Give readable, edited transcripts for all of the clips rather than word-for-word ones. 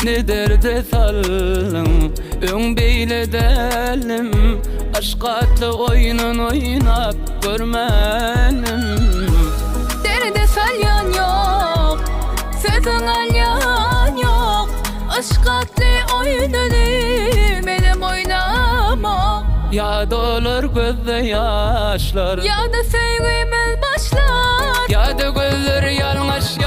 Ne derde salın ön beyledelim, aşk atlı oyunun oynap görmenim. Derde salyan yok, sözün alyan yok. Aşk atlı oyununu benim oynama. Ya da olur gözde yaşlar, Ya da sevgimiz başlar, ya da gözler yalnız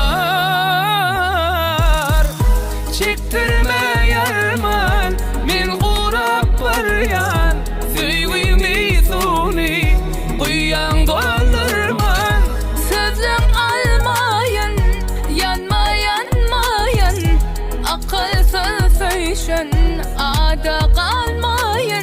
yar. Çektirme yarman, men kurap baryan. Sevgimi suni, kuyan doldurman. sözün almayın, yanmayın. Akılsız söyüşün ada kalmayın.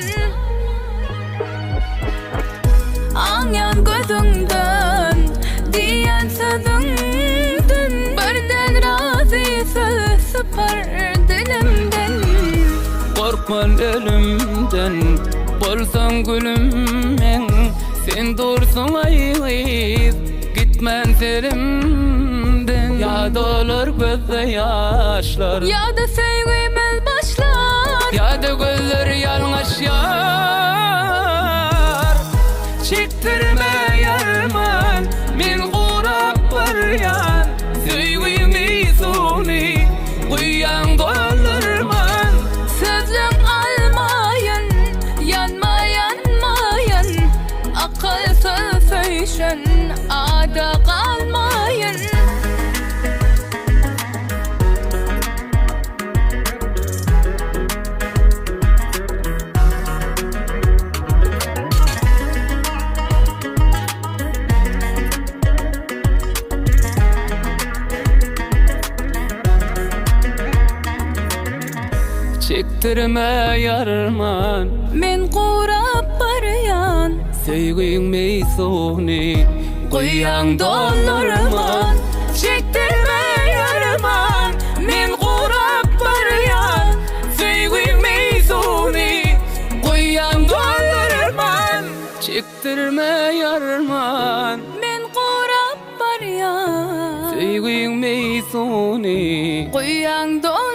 Anyan gözünden, diyen sözünden, birden razı söz sıpar dilimden. Korkman ölümden, bolsan gülümmen. Sen dursun ayıyız, gitmen serimden. Ya da olur gözde yaşlar, Ya da sevgimiz başlar, ya da gözler yalnız yar. Çektirme yarman, men kurap baryan. Sevgimi suni, kuyan doldurman. sözün almayın, yanmayın. Akılsız söyüşün ada kalmayın. Çektirme yarman, Men kurap baryan, sevgimi suni, kuyan doldurman. Çektirme yarman, men kurap baryan. Sevgimi suni, kuyan doldurman. Çektirme yarman, men kurap baryan. sevgimi suni. Kuyan don